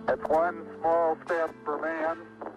It's one small step for man,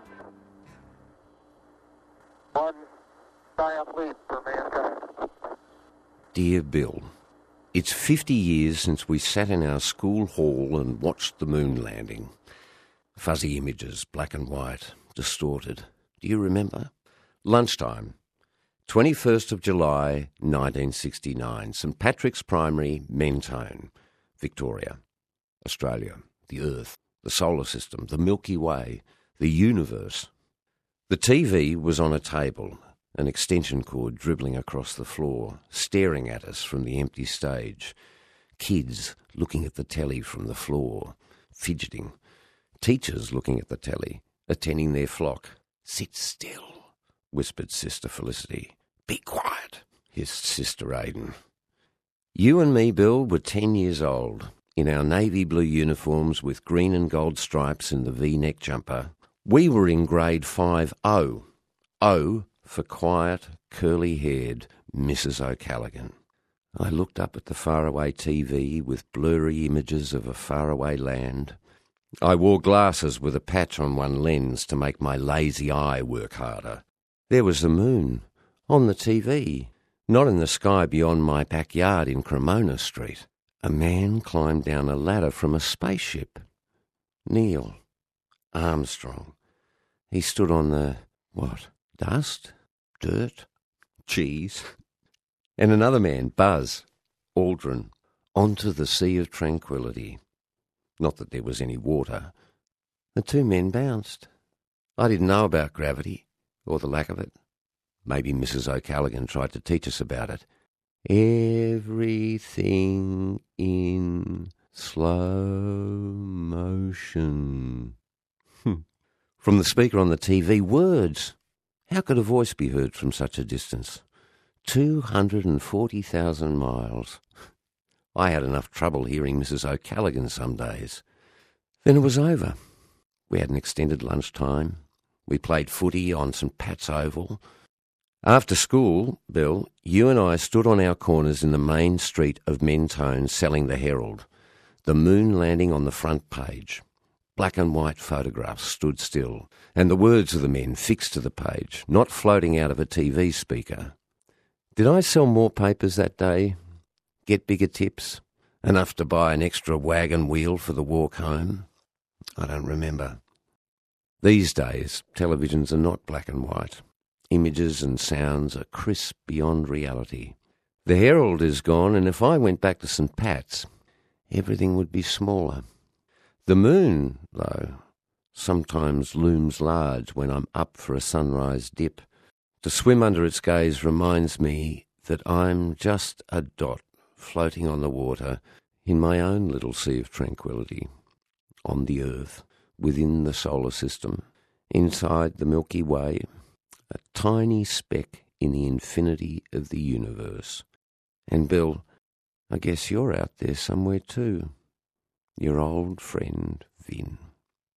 one giant leap for mankind. Dear Bill, it's 50 years since we sat in our school hall and watched the moon landing. Fuzzy images, black and white, distorted. Do you remember? Lunchtime, 21st of July, 1969, St Patrick's Primary, Mentone, Victoria, Australia, the Earth, the solar system, the Milky Way, the universe. The TV was on a table, an extension cord dribbling across the floor, staring at us from the empty stage. Kids looking at the telly from the floor, fidgeting. Teachers looking at the telly, attending their flock. "Sit still," whispered Sister Felicity. "Be quiet," hissed Sister Aidan. You and me, Bill, were 10 years old, in our navy blue uniforms with green and gold stripes in the V-neck jumper. We were in grade 5O. O for quiet, curly-haired Mrs. O'Callaghan. I looked up at the faraway TV with blurry images of a faraway land. I wore glasses with a patch on one lens to make my lazy eye work harder. There was the moon, on the TV, not in the sky beyond my backyard in Cremona Street. A man climbed down a ladder from a spaceship. Neil Armstrong. He stood on the, dust? Dirt? Cheese? And another man, Buzz Aldrin, onto the Sea of Tranquility. Not that there was any water. The two men bounced. I didn't know about gravity, or the lack of it. Maybe Mrs. O'Callaghan tried to teach us about it. Everything in slow motion. From the speaker on the TV, words. How could a voice be heard from such a distance? 240,000 miles. I had enough trouble hearing Mrs. O'Callaghan some days. Then it was over. We had an extended lunchtime. We played footy on St Pat's Oval. After school, Bill, you and I stood on our corners in the main street of Mentone selling the Herald. The moon landing on the front page. Black and white photographs stood still, and the words of the men fixed to the page, not floating out of a TV speaker. Did I sell more papers that day? Get bigger tips? Enough to buy an extra wagon wheel for the walk home? I don't remember. These days, televisions are not black and white. Images and sounds are crisp beyond reality. The Herald is gone, and if I went back to St Pat's, everything would be smaller. The moon, though, sometimes looms large when I'm up for a sunrise dip. To swim under its gaze reminds me that I'm just a dot floating on the water in my own little sea of tranquility, on the Earth, within the solar system, inside the Milky Way, a tiny speck in the infinity of the universe. And Bill, I guess you're out there somewhere too. Your old friend, Vin.